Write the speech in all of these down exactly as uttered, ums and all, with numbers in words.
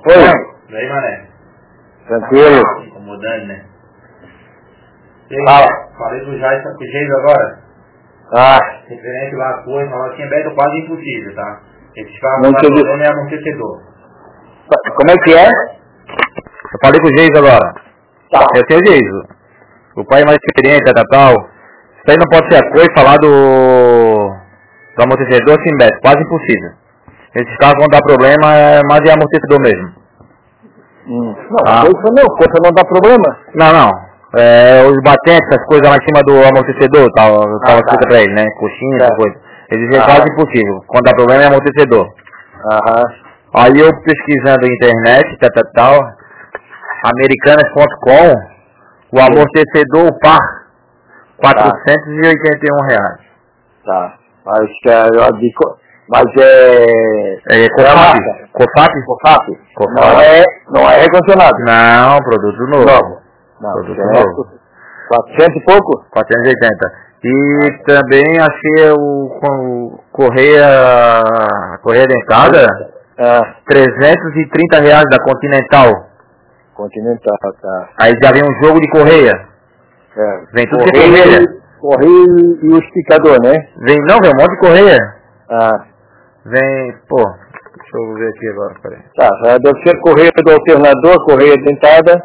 Oi. E aí, mané? Tranquilo. Incomodando, né? Ei, Fala. falei pro Jair, com o Jair agora. Ah, Referente lá a coisa, mas assim, Beto, quase impossível, tá? Esse carro Não lá entendi. problema é amortecedor. como é que é? Eu falei com o Geis agora. Tá. Eu tenho o Geis. O pai é mais experiente, tal, tal. Isso aí não pode ser a coisa falar do, do amortecedor assim, Beto. Quase impossível. Esses carros vão dar problema, é mais é amortecedor mesmo. Hum. Não, Ah. isso não, coisa não dá problema. Não, não. É, os batentes, essas coisas lá em cima do amortecedor, tal, tal Ah, tá. explica pra ele, né? Coxinha, Certo. essas coisas. Ele diz que é Ah. quase impossível. Quando dá problema é amortecedor. Aham. Aí eu pesquisando na internet, tal, tal, tal, americanas ponto com, o amortecedor, o par, quatrocentos e oitenta e um reais. Tá. Mas que é, eu digo, mas é... É, é a COFAP? marca. COFAP? COFAP. COFAP. Não é, não é recondicionado. Não, produto novo. Novo. Não, Produto certo. novo. quatrocentos e pouco? quatrocentos e oitenta. E também achei o, o Correia, Correia Dentada, Ah, trezentos e trinta reais da Continental. Continental, tá. Aí já vem um jogo de correia. É. Vem tudo de Correio, correia. correio e o esticador, né? Vem, não, vem um monte de correia. Ah, Vem, pô, deixa eu ver aqui agora, peraí. tá. Já deve ser correia do alternador, correia dentada.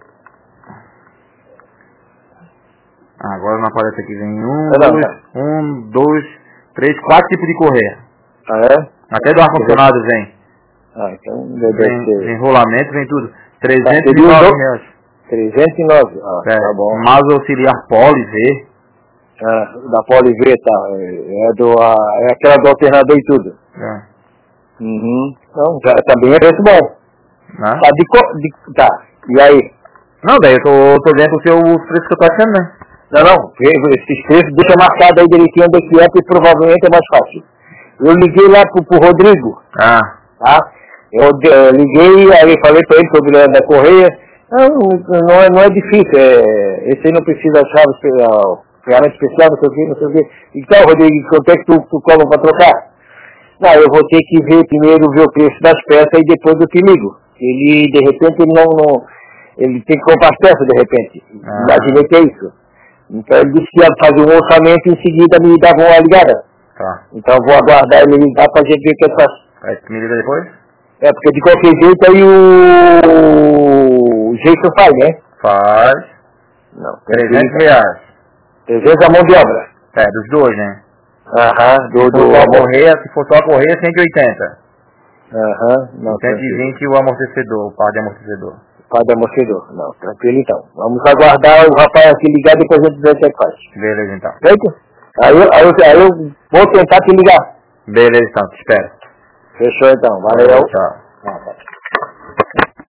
Ah, agora não aparece aqui, vem um, Ah, não, dois, tá. um, dois, três, quatro tipos de correia. Ah, é? Até do ar-condicionado vem. Ah, então deve Vem, ser... vem rolamento, vem tudo. Tá, trezentos e seria nove o reais. trezentos e nove. Ah, É, tá bom. mas auxiliar poli, V. Ah, da Poli V, tá. É, é do, ah, é aquela do alternador e tudo. É. Uhum. Então, já, também é preço bom. Né? Tá, de, co- de, tá. E aí? Não, daí eu tô, tô vendo o seu os preços que eu tô achando, né? Não, não. Esses preços deixa marcado aí direitinho onde é que é, porque provavelmente é mais fácil. Eu liguei lá pro, pro Rodrigo, Ah, tá? Eu, eh, liguei, aí falei pra ele sobre a da correia. Não, não é, não é difícil, é, esse aí não precisa achar especial, ferramenta especial, não sei o que, não sei o que. Então, Rodrigo, quanto é que tu, tu cobra pra trocar? Não, eu vou ter que ver primeiro, ver o preço das peças e depois eu te ligo. Ele, de repente, ele não, não ele tem que comprar as peças, de repente. Ah. Imaginei que é isso. Então ele disse que ia fazer um orçamento e em seguida me dava uma ligada. tá. Então eu vou aguardar ele ligar pra gente ver o que eu faço. Aí tu me liga depois? É, porque de qualquer jeito aí o, o jeito faz, né? Faz. Não, trezentos reais. trezentos a mão de obra. É, dos dois, né? Aham, do, Se do for só a amor. correia, se for só a correia, cento e oitenta. Aham, não, cento e tranquilo. vinte o amortecedor, o par de amortecedor. Padre amortecedor. Não, tranquilo então. Vamos aguardar o rapaz aqui ligar e depois a gente vê o que é que faz. Beleza, então. Certo? Aí, eu- aí, eu- aí eu vou tentar te ligar. Beleza, então, te espero. Fechou então. Valeu. Tchau.